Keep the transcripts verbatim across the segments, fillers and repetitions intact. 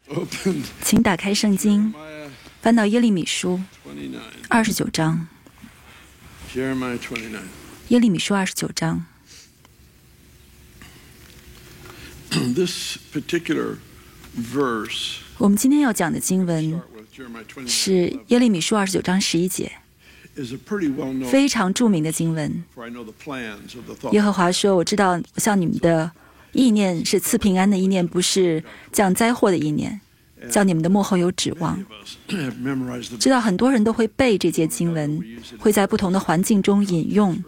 请打开圣经，翻到耶利米书二十九章。耶利米书二十九章。我们今天要讲的经文是耶利米书二十九章十一节，非常著名的经文。耶和华说：“我知道，像你们的意念是赐平安的意念，不是降灾祸的意念，叫你们的末后有指望。”知道很多人都会背这节经文，会在不同的环境中引用。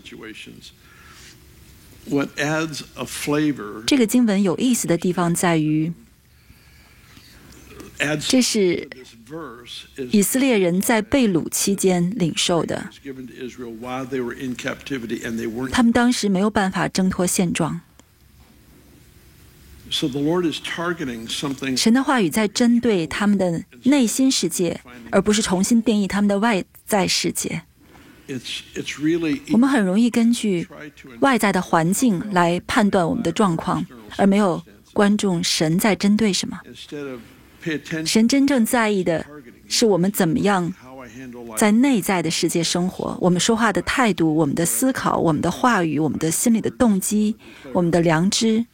这个经文有意思的地方在于，这是以色列人在被掳期间领受的，他们当时没有办法挣脱现状。神的话语在针对他们的内心世界，而不是重新定义他们的外在世界。我们很容易根据外在的环境来判断我们的状况，而没有关注神在针对什么。神真正在意的是我们怎么样在内在的世界生活，我们说话的态度，我们的思考，我们的话语，我们的心里的动机，我们的良知。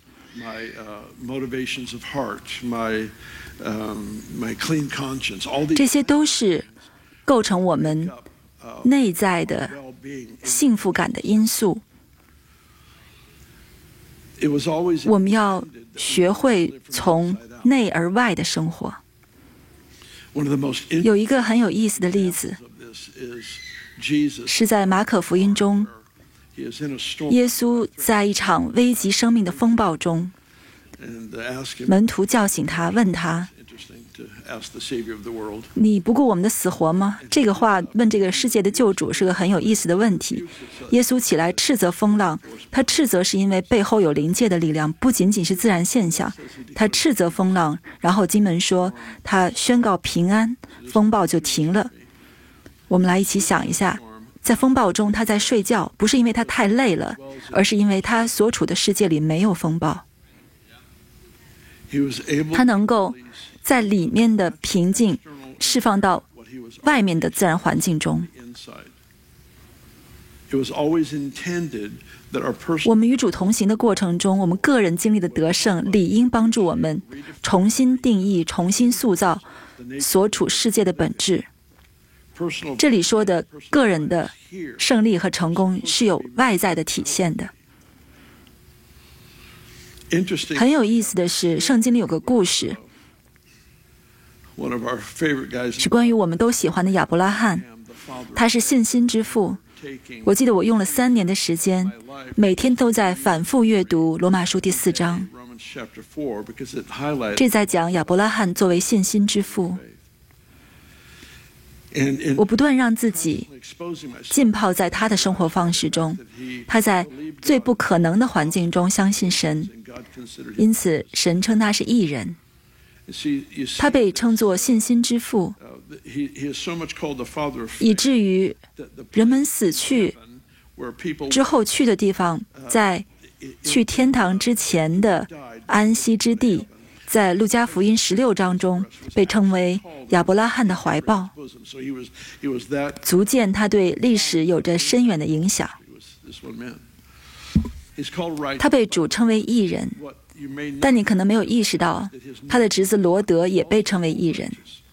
这些都是构成我们内在的幸福感的因素。我们要学会从内而外的生活。有一个很有意思的例子，是在马可福音中，耶稣在一场危及生命的风暴中，门徒叫醒他，问他：“你不顾我们的死活吗？”这个话问这个世界的救主是个很有意思的问题。耶稣起来斥责风浪，他斥责是因为背后有灵界的力量，不仅仅是自然现象。他斥责风浪，然后经文说他宣告平安，风暴就停了。我们来一起想一下，在风暴中他在睡觉，不是因为他太累了，而是因为他所处的世界里没有风暴。他能够在里面的平静释放到外面的自然环境中。我们与主同行的过程中，我们个人经历的得胜理应帮助我们重新定义、重新塑造所处世界的本质。这里说的个人的胜利和成功是有外在的体现的。很有意思的是，圣经里有个故事，是关于我们都喜欢的亚伯拉罕。他是信心之父。我记得我用了三年的时间，每天都在反复阅读罗马书第四章，这在讲亚伯拉罕作为信心之父。我不断让自己浸泡在他的生活方式中，他在最不可能的环境中相信神，因此神称他是义人。他被称作信心之父，以至于人们死去之后去的地方，在去天堂之前的安息之地，在路加福音十六章中被称为亚伯拉罕的怀抱，足见他对历史有着深远的影响。他被主称为义人，但你可能没有意识到，他的侄子罗德也被称为义人。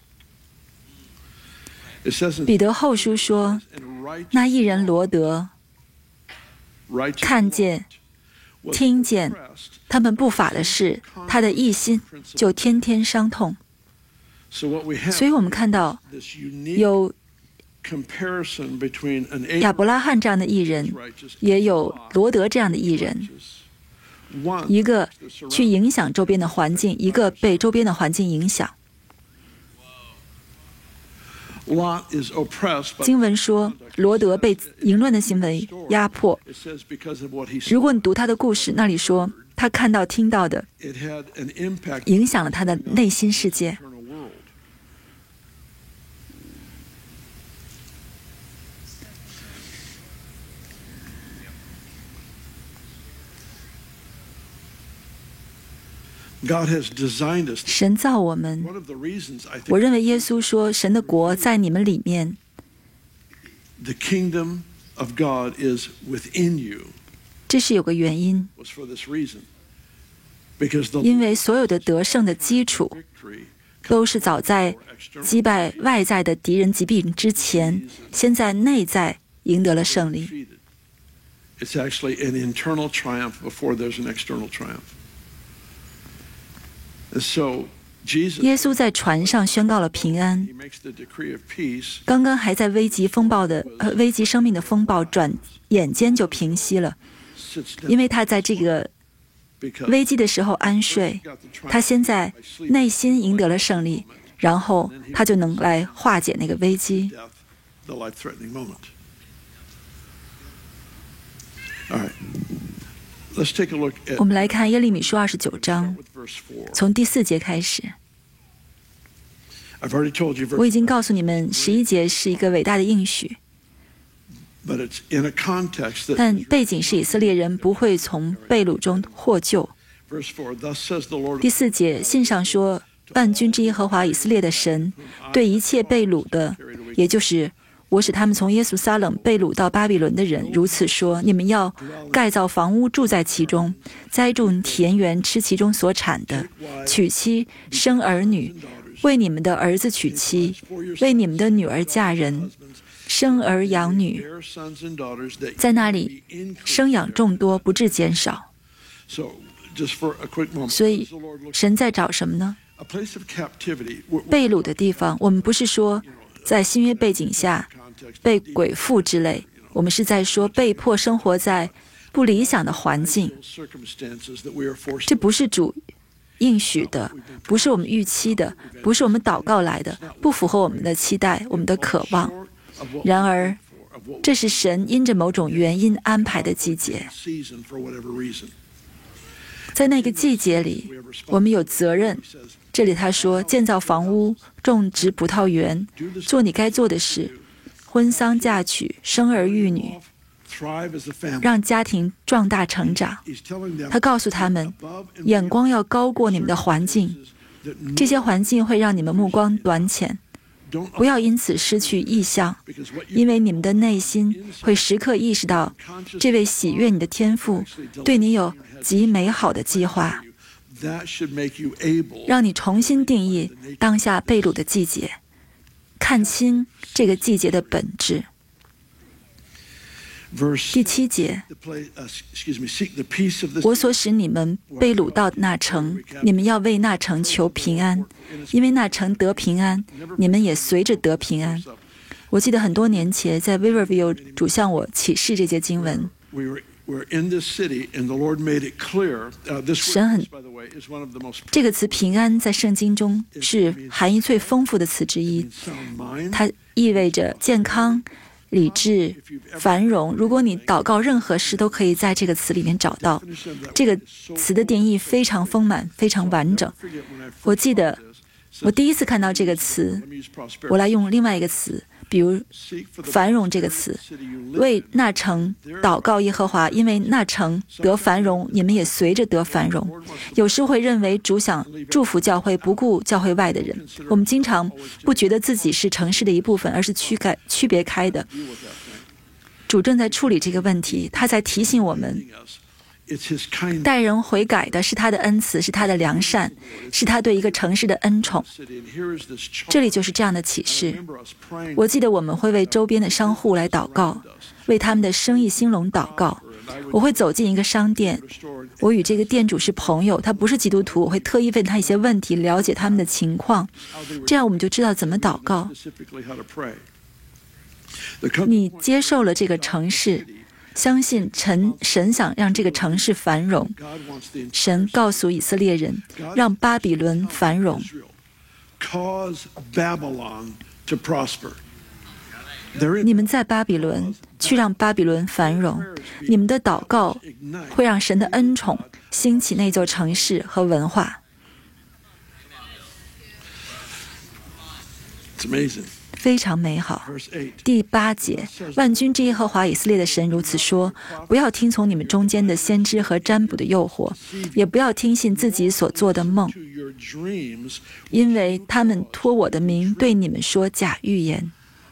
彼得后书说，那义人罗德看见、听见他们不法的事，他的义心就天天伤痛。所以我们看到有亚伯拉罕这样的义人，也有罗德这样的义人，一个去影响周边的环境，一个被周边的环境影响。经文说，罗德被淫乱的行为压迫。如果你读他的故事，那里说他看到听到的影响了他的内心世界。 神造我们，我认为耶稣说神的国在你们里面，这是有个原因，因为所有的得胜的基础都是早在击败外在的敌人疾病之前，先在内在赢得了胜利。 It's actually an internal triumph before there's an external triumph. And so, Jesus, 耶稣在船上宣告了平安。 he makes the decree of peace. 刚刚还在危及风暴的呃危及生命的风暴，转眼间就平息了， Sits down 因为他在这个 because 危机的时候安睡，他先在内心赢得了胜利，然后他就能来化解那个危机。 death, the life-threatening moment. All right. Let's take a look at 我们来看耶利米书二十九章， with verse four. 从第四节开始。 I've already told you 我 verse 已经告诉你们，十一节是一个伟大的应许， but it's in a context that 但背景是以色列人不会从被掳中获救。 verse four, thus says the Lord, 第四节信上说，万军之耶和华以色列的神对一切被掳的，也就是我使他们从耶路撒冷被掳到巴比伦的人，如此说：你们要盖造房屋，住在其中，栽种田园，吃其中所产的，娶妻生儿女，为你们的儿子娶妻，为你们的女儿嫁人，生儿养女， bear sons and daughters that 在那里 you may increase 生养众多，不致减少。 So, just for a quick moment, 所以 what does the Lord look 神在找什么呢？ a place of captivity. We're- 被掳的地方，我们不是说在新约背景下 context 被鬼附之类，我们是在说被迫生活在不理想的环境。 circumstances that we are forced 这不是主应许的，不是我们预期的，不是我们祷告来的，不符合我们的期待，我们的渴望。 of what 然而， of what 这是神因着某种原因安排的季节。 season for whatever reason. 在那个季节里，我们有责任。这里他说，建造房屋，种植葡萄园，做你该做的事，婚丧嫁娶，生儿育女， Thrive as a family. 让家庭壮大成长。 He's telling them 他告诉他们， above and 眼光要高过你们的环境， that 这些环境会让你们目光短浅， don't 不要因此失去意向， because what you 因为你们的内心会时刻意识到，这位喜悦你的天父对你有极美好的计划， that should make you able 让你重新定义当下被掳的季节，看清这个季节的本质。 verse 第七节， the place, uh, excuse me, seek the peace of this 我所使你们被掳到那城，你们要为那城求平安，因为那城得平安，你们也随着得平安。我记得很多年前在 Riverview 主向我启示这节经文， we were we're in this city and the Lord made it clear. Uh, this 神很 word, by the way, is one of the most 这个词平安在圣经中是含义最丰富的词之一， sound mind. 它意味着健康、理智、繁荣。如果你祷告任何事，都可以在这个词里面找到。这个词的定义非常丰满，非常完整。 Forget when I first 我记得 saw this, 我第一次看到这个词， let me use prosperity. 我来用另外一个词，比如 Seek for the 繁荣这个词， city you live 为那城祷告耶和华，因为那城得繁荣，你们也随着得繁荣。有时会认为主想祝福教会，不顾教会外的人。我们经常不觉得自己是城市的一部分，而是区开区别开的。 deal with that thing. 主正在处理这个问题，他在提醒我们， It's His kindness. 待人悔改的是他的恩慈，是他的良善，是他对一个城市的恩宠。 City, and here is this child. 这里就是这样的启示。 Remember us praying 我记得我们会为周边的商户来祷告，为他们的生意兴隆祷告。我会走进一个商店， restored 我与这个店主是朋友，他不是基督徒，我会特意问他一些问题，了解他们的情况， how they were 这样我们就知道怎么祷告。 specifically how to pray. The com- 你接受了这个城市，相信神神想让这个城市繁荣。 God wants the 神告诉以色列人，让巴比伦繁荣。 Israel cause Babylon to prosper. They're in 你们在巴比伦去让巴比伦繁荣，你们的祷告 ignite 会让神的恩宠兴起那座城市和文化。 It's amazing. 非常美好。 Verse eight. 第八节，万军之耶和华以色列的神如此说：不要听从你们中间的先知和占卜的诱惑，也不要听信自己所做的梦， To your dreams, 因为他们托我的名对你们说假预言。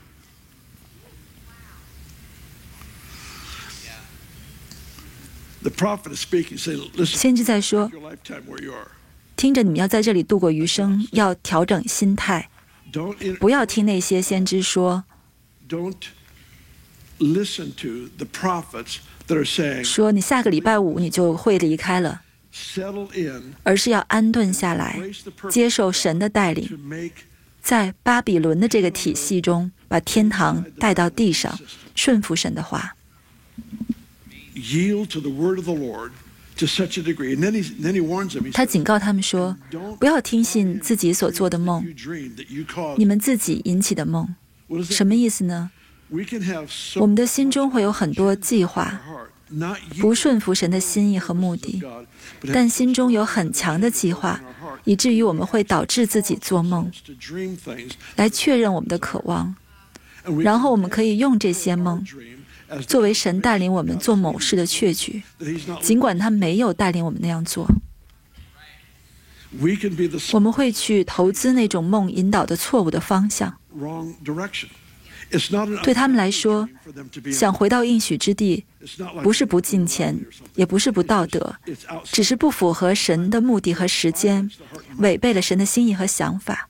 the prophet is speaking, saying, listen, 先知在说， your lifetime where you are. 听着你们要在这里度过余生，要调整心态， Don't, in, 不要听那些先知说 don't listen to the prophets that are saying, 说你下个礼拜五你就会离开了， settle in, 而是要安顿下来， embrace the purpose 接受神的带 to 领， make 在巴比伦的这个体系中，把天堂带到地上，顺服神的话。 yield to the word of the Lord to such a degree. And then he, then he warns them. He 他 says, 警告他们说，不要听信自己所做的梦， you dream that you caused. 你们自己引起的梦。 What is 什 that? 么意思呢？ We can have so 我们的心中会有很多计划， heart, not 不顺服神的心意和目的， God, but 但心中有很强的计划，以至于我们会导致自己做梦， to dream things. 来确认我们的渴望， And we 然后我们可以用这些梦 dream as 作为神带领我们做某事的确据， that he's not. 尽管他没有带领我们那样做。 We can be the 我们会去投资那种梦引导的错误的方向。 wrong direction. It's not an 对他们来说， for them to be. 想回到应许之地， It's not like 不是不敬虔，也不是不道德， it's outside. 只是不符合神的目的和时间，违背了神的心意和想法。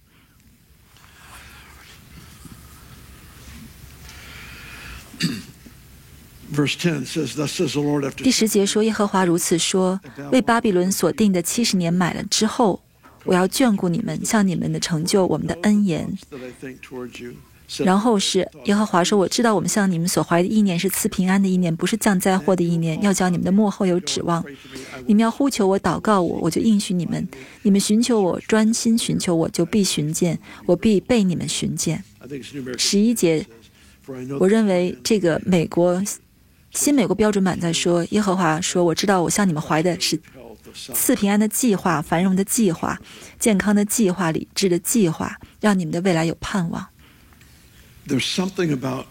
Verse ten says, "Thus says the Lord after." 第十节说：“耶和华如此说，为巴比伦所定的七十年买了之后，我要眷顾你们，向你们的成就我们的恩言。” that I think towards you, said 然后是耶和华说：“我知道我们向你们所怀的意念是赐平安的意念，不是降灾祸的意念，要叫你们的末后有指望。你们要呼求我、祷告我，我就应许你们；你们寻求我、专心寻求我，就必寻见，我必被你们寻见。” I think it's New American 十一节， says, "For I know 我认为这个美国新美国标准版在说，耶和华说：“我知道我向你们怀的是 health of some." 赐平安的计划、繁荣的计划、健康的计划、理智的计划，让你们的未来有盼望。” There's something about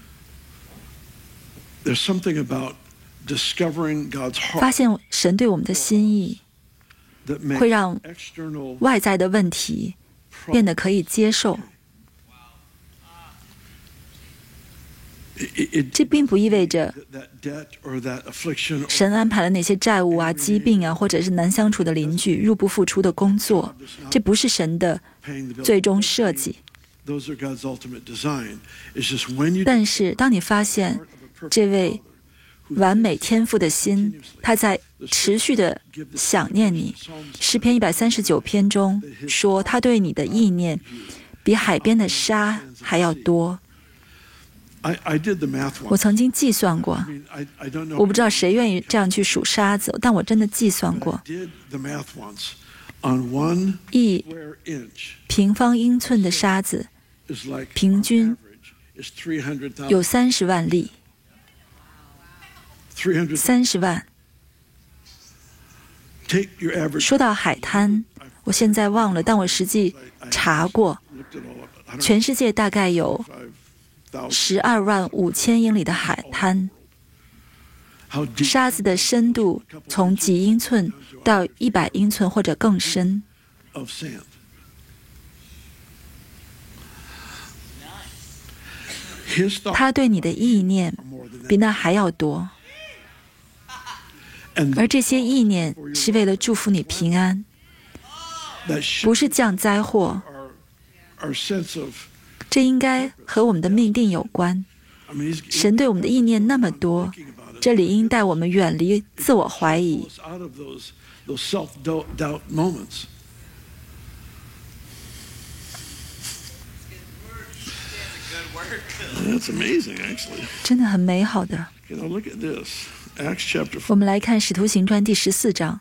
there's something about discovering God's 发 heart 现神对我们的心意， that makes 会让 external 外在的问题变得可以接受。 it, it, 这并不意味着 that debt or that affliction or 神安排了那些债务啊、疾病啊，或者是难相处的邻居、入不敷出的工作，这不是神的 paying the bill. 最终设计。 Those are God's ultimate design. It's just when you 但是，当你发现这位完美天赋的心，他在持续的想念你。诗篇一百三十九篇中说，他对你的意念比海边的沙还要多。 I, I did the math 我 once. 曾经计算过， I mean, I, I don't know. 我不知道谁愿意这样去数沙子，但我真的计算 I 过， did the math once. On one 一 square inch 平方英寸的沙子 is like 平均 average is three hundred thousand. 有三十万粒， three hundred. 三十万。 Take your average. 说到海滩，我现在忘了，但我实际查过， Looked it all up. I don't 全世界大概有 know five thousand. 十二万五千英里的海滩， How deep 沙子的深度从几英寸到一百英寸或者更深。 of sand? His thoughts 他对你的意念 are more than 比 that. 那还要多， And 而这些意念是为了祝福你平安， that should 不是降灾祸。 our our sense of. 这应该和我们的命定有关。 I mean, he's 神对我们的意念那么多， thinking about it. 这里应带我们远离自我怀疑 Pull，us out of those those self doubt moments. That's amazing, actually. 真的很美好的。 You know, look at this. Acts chapter 我 four. 们来看《使徒行传》第十四章，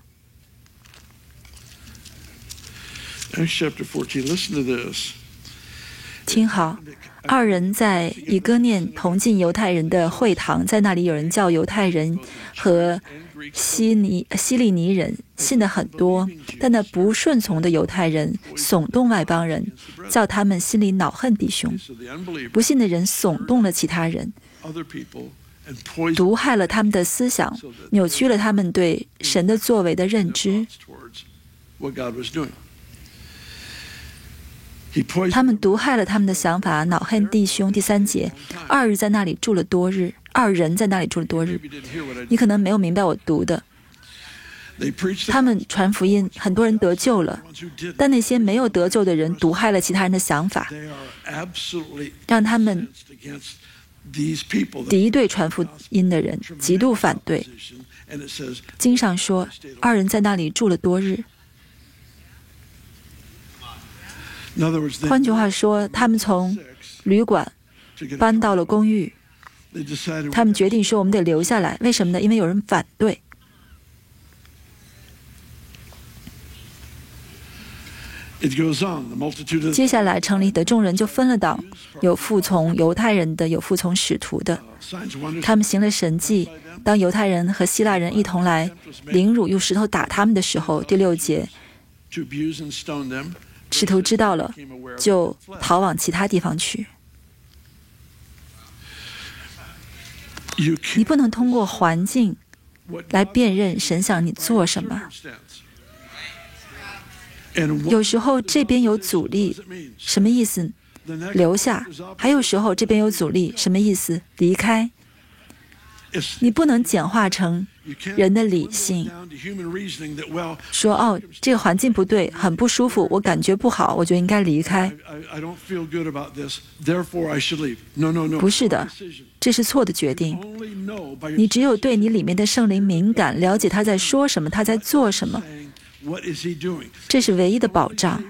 Acts chapter fourteen. Listen to this. 听好，二人在以哥念同进犹太人的会堂，在那里有人叫犹太人和希尼希利尼人信的很多，但那不顺从的犹太人耸动外邦人，叫他们心里恼恨弟兄。不信的人耸动了其他人，毒害了他们的思想，扭曲了他们对神的作为的认知。他们毒害了他们的想法，恼恨弟兄。第三节，二日在那里住了多日，二人在那里住了多日。你可能没有明白我读的。他们传福音，很多人得救了，但那些没有得救的人毒害了其他人的想法，让他们敌对传福音的人，极度反对。经上说，二人在那里住了多日。换句话说，他们从旅馆搬到了公寓，他们决定说我们得留下来。为什么呢？因为有人反对。接下来城里的众人就分了党，有服从犹太人的，有服从使徒的。他们行了神迹，当犹太人和希腊人一同来凌辱用石头打他们的时候，第六节，使徒知道了，就逃往其他地方去。你不能通过环境来辨认神想你做什么。有时候这边有阻力，什么意思？留下。还有时候这边有阻力，什么意思？离开。你不能简化成人的理性，说哦，这个环境不对，很不舒服，我感觉不好，我就应该离开。不是的，这是错的决定。你只有对你里面的圣灵敏感，了解他在说什么，他在做什么，这是唯一的保障。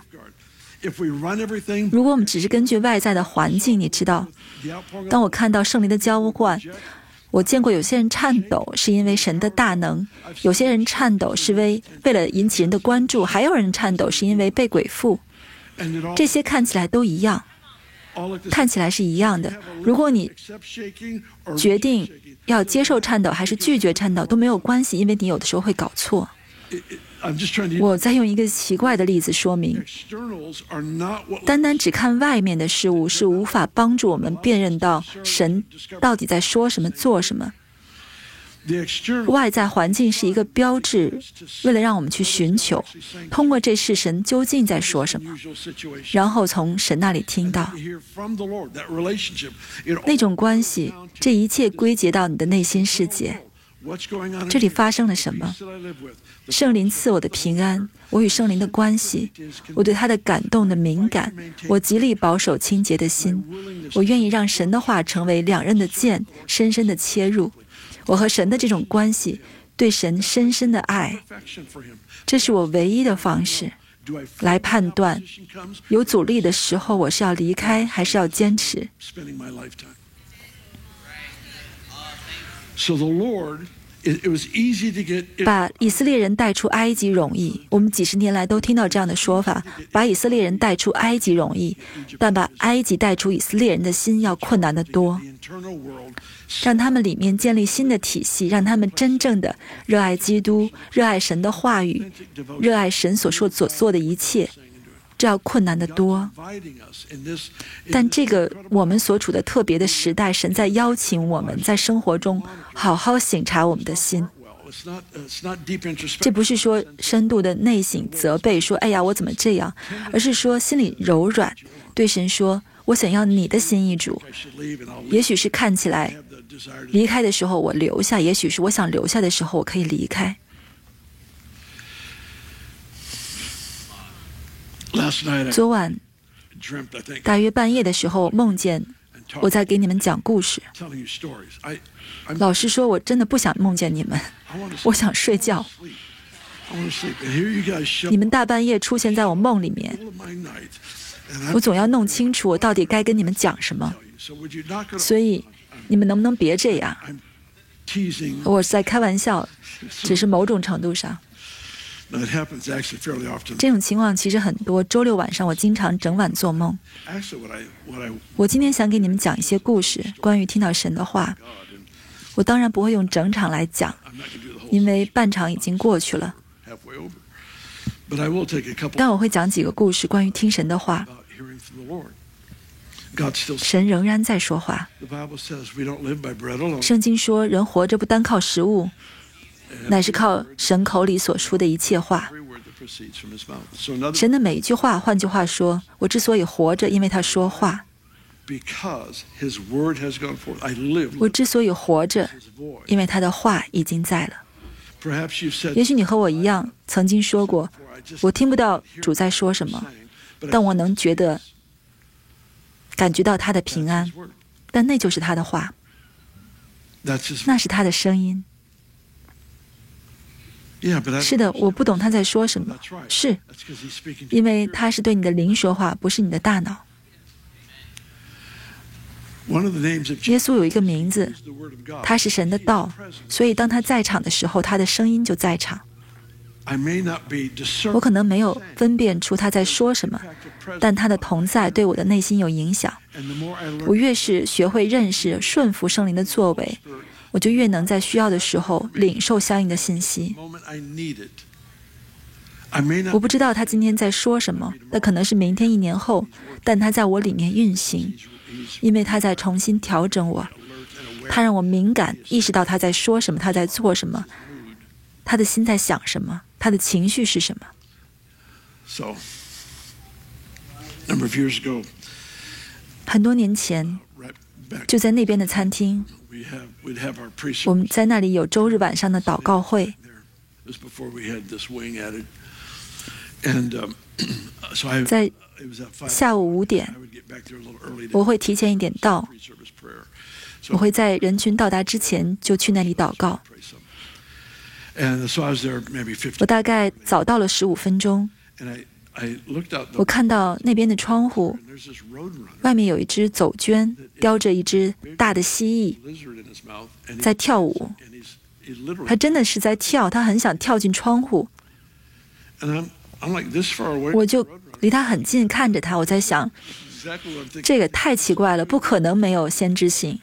如果我们只是根据外在的环境，你知道，当我看到圣灵的浇灌，我见过有些人颤抖是因为神的大能，有些人颤抖是为为了引起人的关注，还有人颤抖是因为被鬼附。这些看起来都一样，看起来是一样的。如果你决定要接受颤抖还是拒绝颤抖都没有关系，因为你有的时候会搞错。我再用一个奇怪的例子说明，单单只看外面的事物是无法帮助我们辨认到神到底在说什么做什么。外在环境是一个标志，为了让我们去寻求，通过这事神究竟在说什么，然后从神那里听到那种关系，这一切归结到你的内心世界。这里发生了什么？圣灵赐我的平安，我与圣灵的关系，我对他的感动的敏感，我极力保守清洁的心，我愿意让神的话成为两刃的剑，深深的切入。我和神的这种关系，对神深深的爱，这是我唯一的方式来判断有阻力的时候我是要离开还是要坚持。把以色列人带出埃及容易，我们几十年来都听到这样的说法，把以色列人带出埃及容易，但把埃及带出以色列人的心要困难得多。让他们里面建立新的体系，让他们真正的热爱基督，热爱神的话语，热爱神所说所做的一切，这要困难得多。但这个我们所处的特别的时代，神在邀请我们在生活中好好省察我们的心。这不是说深度的内省责备，说哎呀我怎么这样，而是说心里柔软，对神说我想要你的心意主。也许是看起来离开的时候我留下，也许是我想留下的时候我可以离开。昨晚大约半夜的时候梦见我在给你们讲故事。老实说我真的不想梦见你们，我想睡觉。你们大半夜出现在我梦里面，我总要弄清楚我到底该跟你们讲什么，所以你们能不能别这样？我是在开玩笑，只是某种程度上 Now, it happens actually fairly often. 这种情况其实很多。周六晚上我经常整晚做梦。 Actually, what I, what I, 我今天想给你们讲一些故事，关于听到神的话。我当然不会用整场来讲， I'm not going to do the whole 因为半场已经过去了。 halfway over. But I will take a couple 但我会讲几个故事，关于听神的话。 about hearing from the Lord. God still says, 神仍然在说话。 the Bible says we don't live by bread alone. 圣经说，人活着不单靠食物，乃是靠神口里所出的一切话。 Every word that proceeds from his mouth. So another, 神的每一句话，换句话说，我之所以活着，因为他说话。 because his word has gone forth, I live 我之所以活着， his voice. 因为他的话已经在了。 Perhaps you've said, 也许你和我一样，曾经说过，我听不到主在说什么， but 但我能觉得、感觉到他的平 that's 安 his，word. 但那就是他的话， That's his 那是他的声音。 Yeah, but I 是的，我不懂他在说什么， That's right. 是 That's because he's speaking to 因为他是对你的灵说话，不是你的大脑。 one of the names of 耶 Jesus 稣有一个名字， is the word of God. 他是神的道，所以当他在场的时候，他的声音就在场。 I may not be discerning 我可能没有分辨出他在说什么， the presence, 但他的同在对我的内心有影响。 and the more I 我 learn 越是学会认识、顺服圣灵的作为，我就越能在需要的时候领受相应的信息。 the moment I need it, I may 我 not 不知道他今天在说什么，那可能是明天一年后，但他在我里面运行， he's 因为他在重新调整我， alert and aware 他让我敏感，意识到他在说什么，他在做什么，他的心在想什么，他的情绪是什么。 So, a number of years ago, 很多年前， right back, 就在那边的餐厅， we have we'd have our pre 我们在那里有周日晚上的祷告会。 there. This before we had this wing added, and um, so I 在 it was at five. 下午五 I 点， would get back there a little early 我 to 会提前一点到， pre-service prayer. 我 So 会在人群到达之前就去那里祷告。 pray some. And so I was there maybe 我 fifteen, 大概早到了十五分钟， and I I looked out 我 the 看到那边的窗户 and there's this roadrunner 外面有一只走鹃，叼着一只大的蜥蜴 lizard in his mouth, and 在 he, 跳舞。 and he's he literally 他真的是在跳，他很想跳进窗户。 and I'm I'm like this far away. 我 from 就 the roadrunner. 离他很近，看着他，我在想， Exactly what I'm thinking. 这个太奇怪了，不可能没有先知性。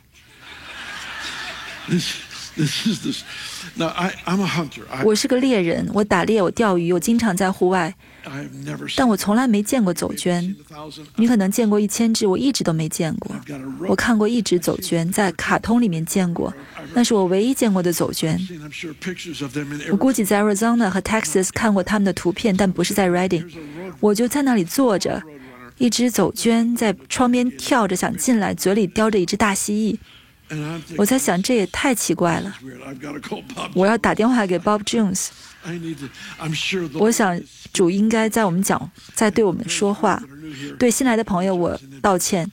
This this is this. Now I I'm a hunter. I 我是个猎人，我打猎，我钓鱼，我经常在户外， I've never seen 但我从来没见过走鹃。 a thousand. 你可能见过一千只，我一直都没见过。 I've got a 我 rope. 看过一只走鹃，在卡通里面见过，那是我唯一见过的走鹃。 Seen, I'm sure pictures of them in 我 every. 估计在 Arizona 和 Texas 看过他们的图片，但不是在 Redding。 There's a road 我就在那里坐着， roadrunner, 一只走鹃在窗边跳着想进来，嘴里叼着一只大蜥蜴。 and I'm thinking 我在想，这也太奇怪了。 it's weird. I've got to call Bob. 我要打电话给 Bob Jones。 I need to. I'm sure the 我想主应该在我们讲，在对我们说话。 that are new here. 对新来的朋友，我道歉。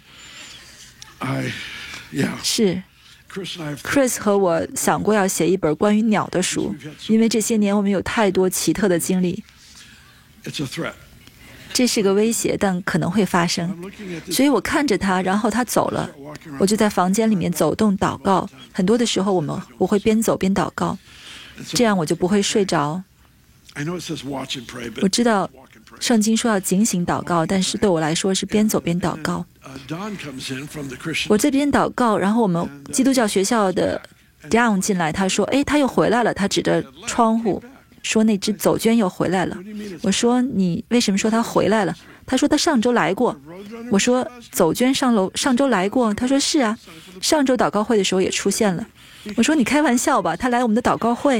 I yeah. 是 Chris and I have Chris 和我想过要写一本关于鸟的书，因为这些年我们有太多奇特的经历。 it's a threat. 这是个威胁，但可能会发生。 I'm looking at this. 所以我看着他，然后他走了， Walking around. 我就在房间里面走动祷告。很多的时候，我们我会边走边祷告， And so 这样我就不会睡着。 I know it says watch and pray, 我 but 知道 walk and pray. 圣经说要警醒祷告，但是对我来说是边走边祷告。 Uh, Don comes in from the Christian. 我这边祷告，然后我们基督教学校的 Down 进来，他说：“哎，他又回来了。”他指着窗户说：“那只走鹃又回来了。”我说：“你为什么说他回来了？”他说：“他上周来过。”我说：“走鹃上楼上周来过。”他说：“是啊，上周祷告会的时候也出现了。”我说：“你开玩笑吧？他来我们的祷告会。”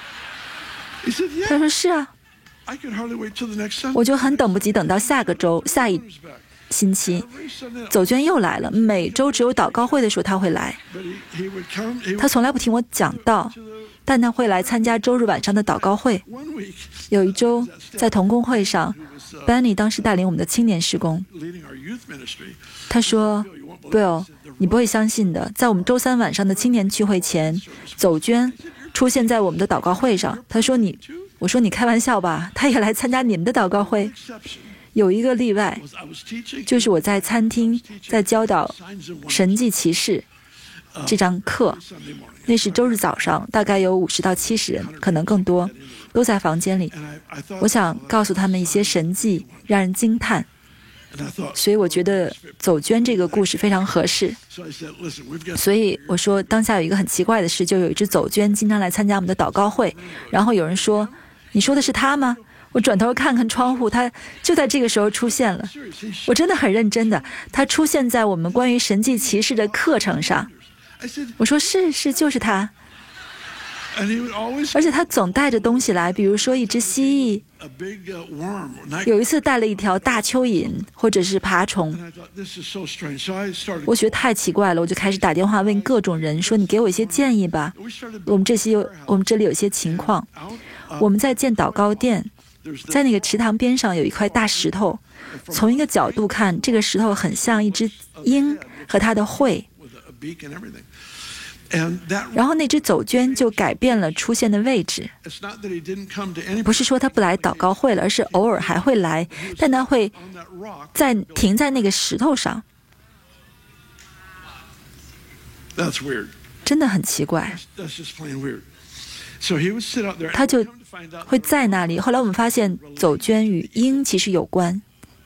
He said, "Yeah, 他说：“是啊。” I could hardly wait till the next Sunday." 我就很等不及，等到下个周下一 He's back. 星期， Every Sunday, 走鹃又来了。每周只有祷告会的时候他会来， but he, he would come. He 他 would 从来不听我讲道， to the 但他会来参加周日晚上的祷告会。 one week 有一周在同工会上 who was uh, ，Benny 当时带领我们的青年事工， leading our youth ministry. 他说 You won't believe ：“Bill， 你不会相信的，在我们周三晚上的青年聚会前，走鹃出现在我们的祷告会上。”他说：“你，我说你开玩笑吧？他也来参加你们的祷告会。 Exception 有一个例外， was I was teaching 就是我在餐厅在教导 signs and wonders. 神迹奇事。 这堂课。那是周日早上，大概有五十到七十人，可能更多，都在房间里。我想告诉他们一些神迹，让人惊叹。所以我觉得走捐这个故事非常合适。所以我说，当下有一个很奇怪的事，就有一只走捐经常来参加我们的祷告会。然后有人说：“你说的是他吗？”我转头看看窗户，他就在这个时候出现了。我真的很认真的，他出现在我们关于神迹奇事的课程上。我说是是就是他。而且他总带着东西来，比如说一只蜥蜴，有一次带了一条大蚯蚓或者是爬虫。我觉得太奇怪了，我就开始打电话问各种人说：“你给我一些建议吧，我们这些有我们这里有些情况。”我们在建祷告殿，在那个池塘边上有一块大石头，从一个角度看，这个石头很像一只鹰和它的喙。然后那只走捐就改变了出现的位置，不是说他不来祷告会了，而是偶尔还会来，但他会在停在那个石头上。真的很奇怪。他就会在那里。后来我们发现走捐与鹰其实有关，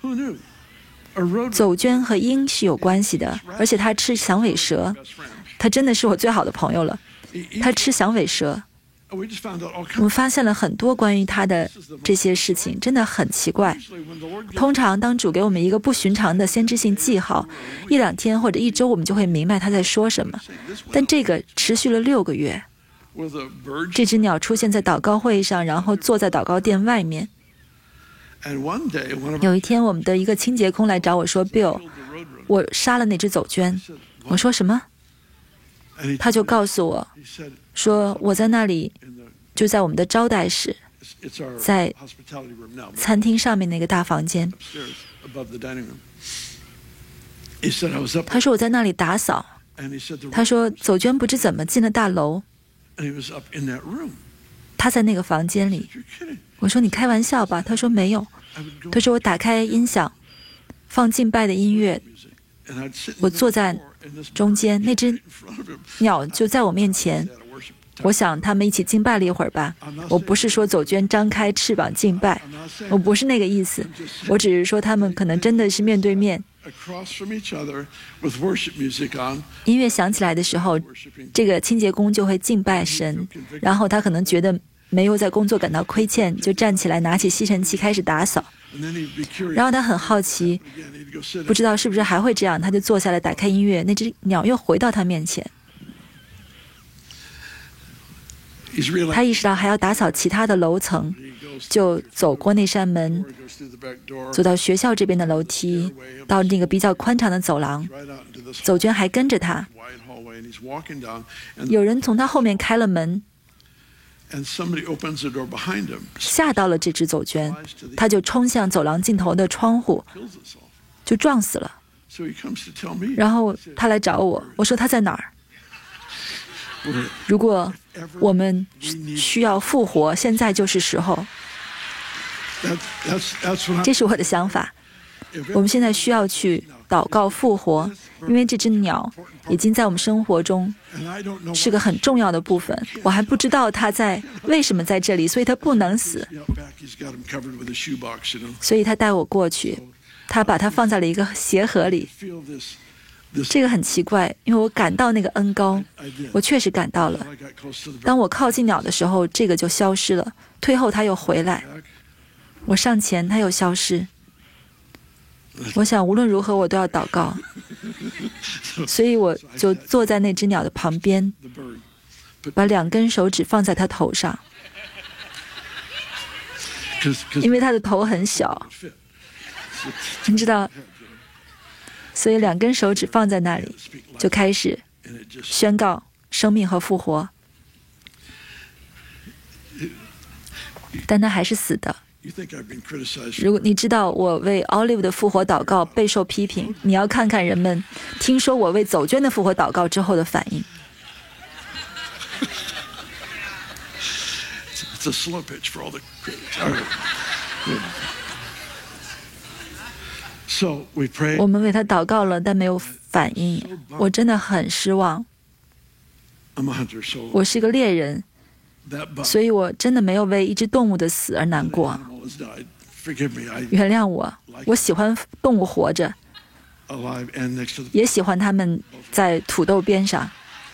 走捐和鹰是有关系的，而且他吃响尾蛇。他真的是我最好的朋友了，他吃响尾蛇。我们发现了很多关于他的这些事情，真的很奇怪。通常当主给我们一个不寻常的先知性记号，一两天或者一周我们就会明白他在说什么，但这个持续了六个月。这只鸟出现在祷告会上，然后坐在祷告殿外面。有一天我们的一个清洁工来找我说 Bill， 我杀了那只走捐。我说什么？他就告诉我说，我在那里，就在我们的招待室，在餐厅上面那个大房间。他说我在那里打扫。他说走捐不知怎么进了大楼，他在那个房间里。我说你开玩笑吧？他说没有。他说我打开音响，放敬拜的音乐，我坐在中间，那只鸟就在我面前。我想他们一起敬拜了一会儿吧。我不是说走捐张开翅膀敬拜，我不是那个意思，我只是说他们可能真的是面对面。音乐响起来的时候，这个清洁工就会敬拜神，然后他可能觉得没有在工作感到亏欠，就站起来拿起吸尘器开始打扫。然后他很好奇，不知道是不是还会这样，他就坐下来打开音乐，那只鸟又回到他面前。他意识到还要打扫其他的楼层，就走过那扇门，走到学校这边的楼梯，到那个比较宽敞的走廊。走捐还跟着他，有人从他后面开了门，吓到了这只走捐，他就冲向走廊尽头的窗户，就撞死了。然后他来找我，我说他在哪儿？如果我们需要复活，现在就是时候。这是我的想法。我们现在需要去祷告复活，因为这只鸟已经在我们生活中是个很重要的部分。我还不知道它在为什么在这里，所以它不能死。所以他带我过去，他把它放在了一个鞋盒里。这个很奇怪，因为我感到那个恩膏，我确实感到了。当我靠近鸟的时候，这个就消失了，退后它又回来，我上前它又消失。我想无论如何我都要祷告，所以我就坐在那只鸟的旁边，把两根手指放在它头上，因为它的头很小，你知道，所以两根手指放在那里，就开始宣告生命和复活。但它还是死的。如果你知道我为 Olive 的复活祷告备受批评，你要看看人们听说我为走捐的复活祷告之后的反应。我们为他祷告了，但没有反应，我真的很失望。 我是一个猎人，所以我真的没有为一只动物的死而难过。原谅我，我喜欢动物活着，也喜欢它们在土豆边上。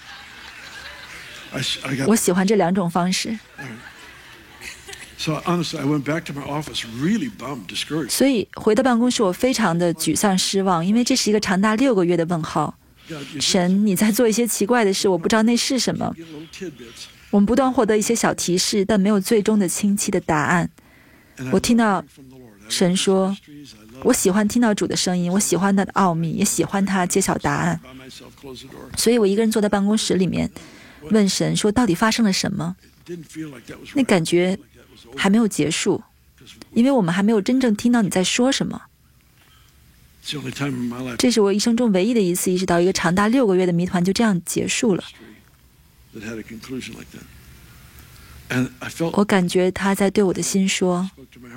我喜欢这两种方式。所以回到办公室，我非常的沮丧失望，因为这是一个长达六个月的问号。神，你在做一些奇怪的事，我不知道那是什么。我们不断获得一些小提示，但没有最终的清晰的答案。我听到神说，我喜欢听到主的声音，我喜欢他的奥秘，也喜欢他揭晓答案。所以我一个人坐在办公室里面，问神说，到底发生了什么？那感觉还没有结束，因为我们还没有真正听到你在说什么。这是我一生中唯一的一次意识到，一个长达六个月的谜团就这样结束了。我感觉他在对我的心说，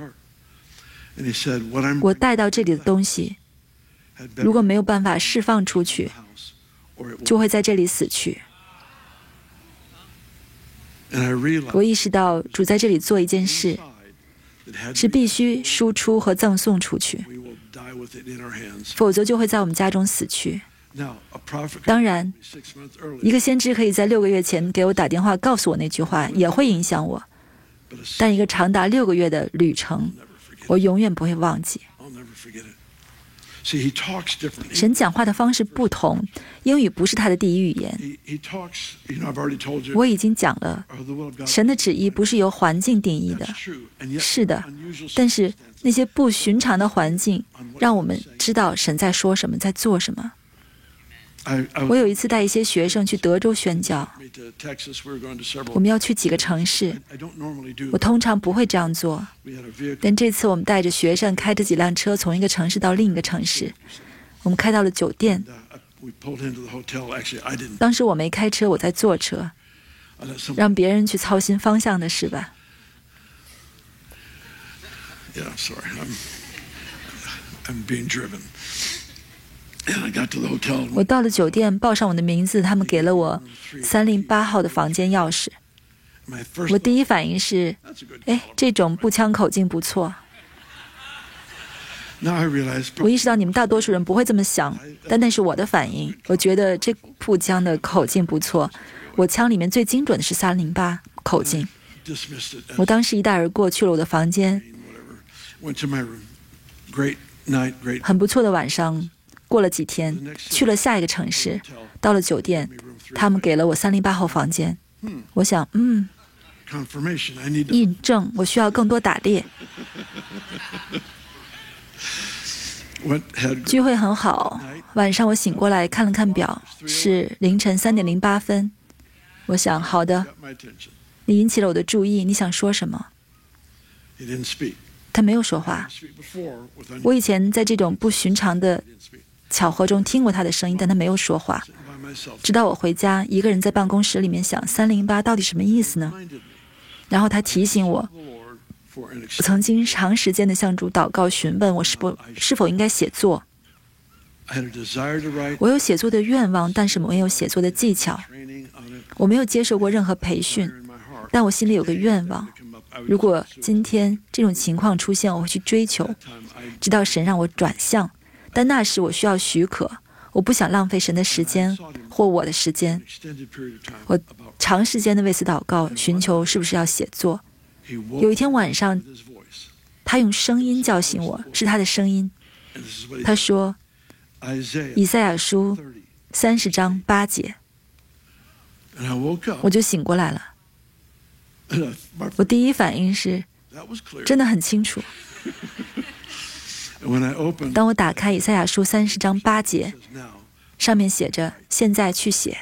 我带到这里的东西，如果没有办法释放出去，就会在这里死去。我意识到主在这里做一件事，是必须输出和赠送出去，否则就会在我们家中死去。当然，一个先知可以在六个月前给我打电话告诉我那句话，也会影响我，但一个长达六个月的旅程，我永远不会忘记。神讲话的方式不同，英语不是他的第一语言。我已经讲了，神的旨意不是由环境定义的，是的，但是那些不寻常的环境让我们知道神在说什么，在做什么。我有一次带一些学生去德州宣教，我们要去几个城市，我通常不会这样做，但这次我们带着学生开着几辆车从一个城市到另一个城市，我们开到了酒店。当时我没开车，我在坐车，让别人去操心方向的事吧。我到了酒店，报上我的名字，他们给了我三零八号的房间钥匙。我第一反应是，哎，这种步枪口径不错。我意识到你们大多数人不会这么想，但那是我的反应。我觉得这步枪的口径不错，我枪里面最精准的是三零八口径。我当时一带而过，去了我的房间。很不错的晚上。过了几天，去了下一个城市，到了酒店，他们给了我三零八号房间。我想，嗯，印证，我需要更多打猎。聚会很好，晚上我醒过来看了看表，是凌晨三点零八分。我想，好的，你引起了我的注意，你想说什么？他没有说话。我以前在这种不寻常的巧合中听过他的声音，但他没有说话。直到我回家，一个人在办公室里面想三零八到底什么意思呢？然后他提醒我，我曾经长时间的向主祷告询问我是否是否应该写作。我有写作的愿望，但是没有写作的技巧。我没有接受过任何培训，但我心里有个愿望，如果今天这种情况出现，我会去追求，直到神让我转向。但那时我需要许可，我不想浪费神的时间或我的时间。我长时间的为此祷告，寻求是不是要写作。有一天晚上，他用声音叫醒我，是他的声音。他说：以赛亚书三十章八节。我就醒过来了。我第一反应是，真的很清楚。当我打开以赛亚书三十章八节，上面写着现在去写。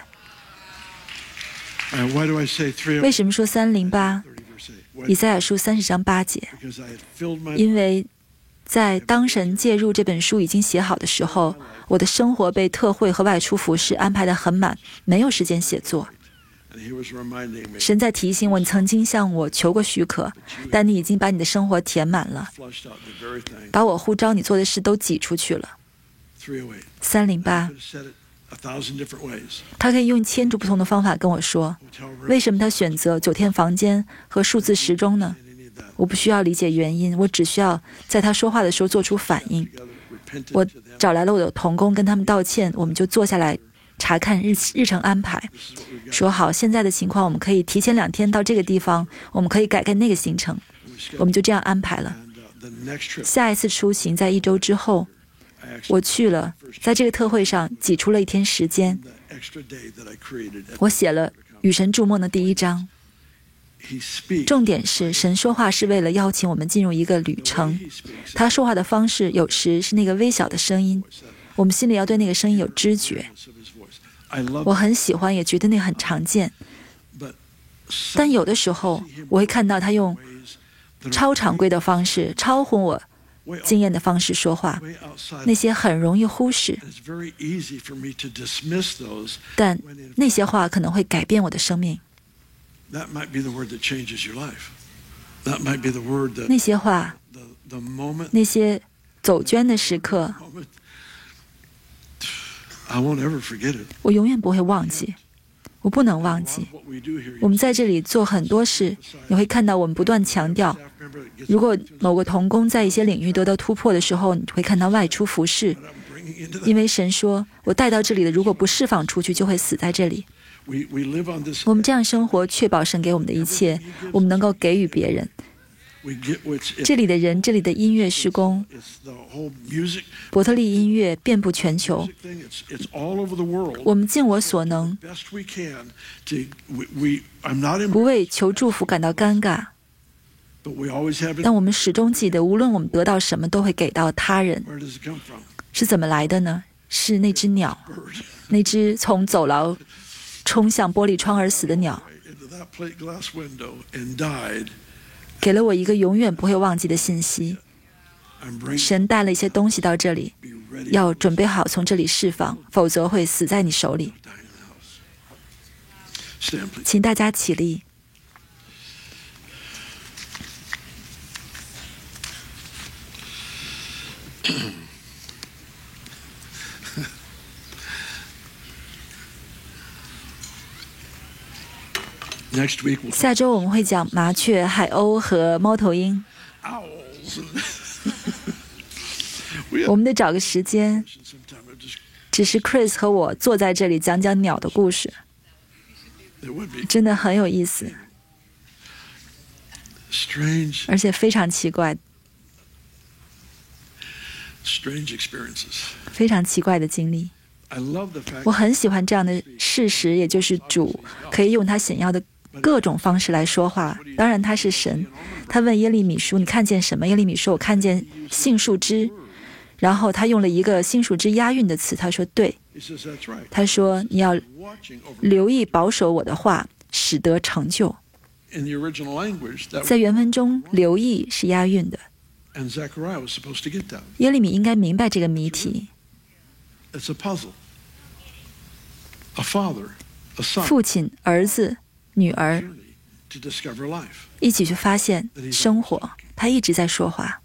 为什么说三零八？以赛亚书三十章八节，因为在当神介入这本书已经写好的时候，我的生活被特会和外出服事安排得很满，没有时间写作。神在提醒我，你曾经向我求过许可，但你已经把你的生活填满了，把我呼召你做的事都挤出去了。三零八， 他可以用千种不同的方法跟我说，为什么他选择酒店房间和数字时钟呢？我不需要理解原因，我只需要在他说话的时候做出反应。我找来了我的同工，跟他们道歉，我们就坐下来查看日日程安排，说好现在的情况，我们可以提前两天到这个地方，我们可以改改那个行程，我们就这样安排了。下一次出行在一周之后，我去了，在这个特会上挤出了一天时间，我写了与神筑梦的第一章。重点是神说话是为了邀请我们进入一个旅程，他说话的方式有时是那个微小的声音，我们心里要对那个声音有知觉。我很喜欢，也觉得那很常见，但有的时候我会看到他用超常规的方式，超乎我经验的方式说话，那些很容易忽视，但那些话可能会改变我的生命。那些话，那些走娟的时刻，我永远不会忘记，我不能忘记。我们在这里做很多事，你会看到我们不断强调，如果某个同工在一些领域得到突破的时候，你会看到外出服侍，因为神说我带到这里的如果不释放出去，就会死在这里。我们这样生活，确保神给我们的一切，我们能够给予别人。这里的人，这里的音乐施工，伯特利音乐遍布全球，我们尽我所能，不为求祝福感到尴尬，但我们始终记得，无论我们得到什么，都会给到他人。是怎么来的呢？是那只鸟，那只从走廊冲向玻璃窗而死的鸟，给了我一个永远不会忘记的信息。神带了一些东西到这里，要准备好从这里释放，否则会死在你手里。请大家起立。下周我们会讲麻雀、海鸥和猫头鹰。我们得找个时间，只是 Chris 和我坐在这里讲讲鸟的故事，真的很有意思，而且非常奇怪，非常奇怪的经历。我很喜欢这样的事实，也就是主可以用他想要的各种方式来说话。当然他是神。他问耶利米说你看见什么？耶利米说我看见杏树枝，然后他用了一个杏树枝押韵的词，他说对，他说你要留意保守我的话，使得成就。在原文中留意是押韵的，耶利米应该明白这个谜题。父亲、儿子、女儿一起去发现生活，他一直在说话。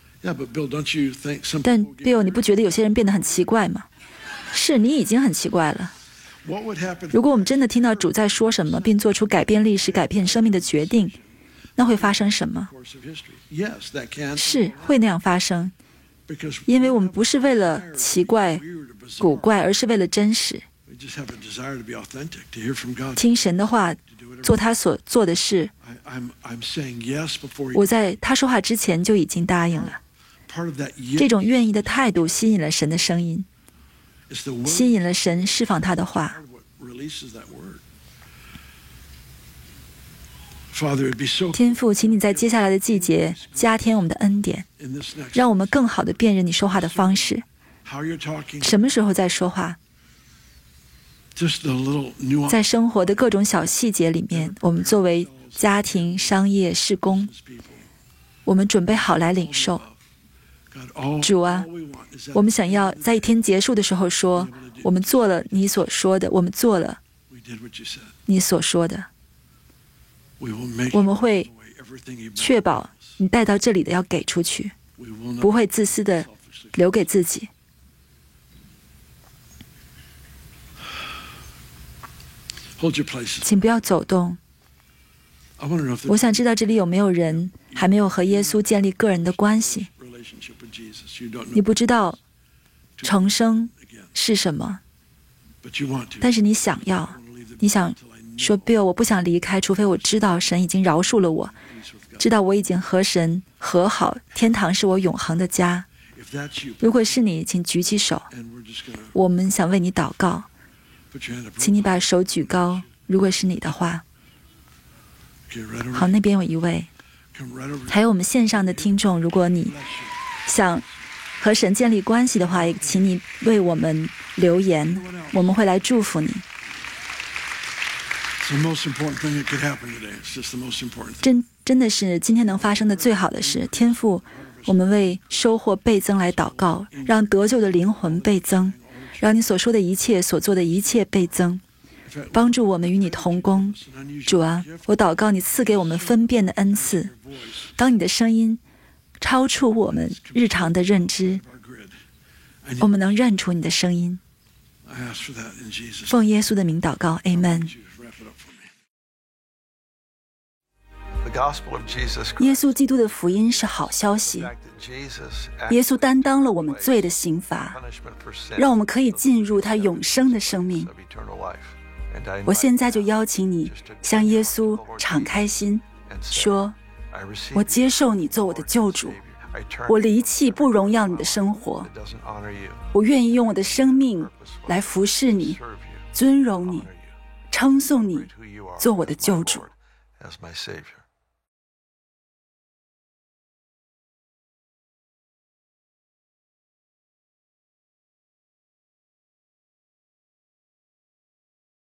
但 Bill， 你不觉得有些人变得很奇怪吗？是，你已经很奇怪了。如果我们真的听到主在说什么，并做出改变历史、改变生命的决定，那会发生什么？是，会那样发生，因为我们不是为了奇怪、古怪，而是为了真实。听神的话，做他所做的事。我在他说话之前就已经答应了。这种愿意的态度吸引了神的声音，吸引了神释放他的话。天父，请你在接下来的季节加添我们的恩典，让我们更好地辨认你说话的方式。什么时候在说话？在生活的各种小细节里面，我们作为家庭、商业、事工，我们准备好来领受。主啊，我们想要在一天结束的时候说，我们做了你所说的，我们做了你所说的。我们会确保你带到这里的要给出去，不会自私的留给自己。 Hold your places. 请不要走动。 I want to know if 我 the 想知道这里有没有人还没有和耶稣建立个人的关系， relationship with Jesus. You don't 你 know 不知道重生是什么， but you want to. 但是你想要，你想说 Bill， 我不想离开，除非我知道神已经饶恕了我， Peace with God. 知道我已经和神和好，天堂是我永恒的家。 If that's you, 如果是你，请举起手， and we're just going to 我们想为你祷告， put your hand up. 请你把手举高，如果是你的话。 Okay, right over. 好，那边有一位， Come right over. 还有我们线上的听众，如果你想和神建立关系的话，也请你为我们留言，我们会来祝福你。 It's the most important thing that could happen today. It's just the most important thing. 真真的是今天能发生的最好的事。天父，我们为收获倍增来祷告，让得救的灵魂倍增，让你所说的一切、所做的一切倍增，帮助我们与你同工。主啊，我祷告你赐给我们分辨的恩赐，当你的声音超出我们日常的认知， Our grid. I 我 need, 们能认出你的声音。 I ask for that in Jesus' 奉耶稣的名祷告 ，Amen。 name. Wrap it up for me. The gospel of Jesus 耶 Christ. 稣基督的福音是好消息， The fact that Jesus 耶稣 actually 担当了我们罪的刑罚， punishment for sin 让我们可以进入他永生的生命。 of eternal life. And I 我 invite 现在就邀请你向耶稣敞开心， and say, 说： I receive 我 you 接受你做我 as 的 Lord 救 and 主， Savior. I turn 我离弃不荣耀你的生活， that doesn't honor you, 我愿意用我的生命来服侍你、 serve you, 尊荣你、 honor you, 称颂你， who you are, 做我的 as my 救主。 Lord, as my Savior.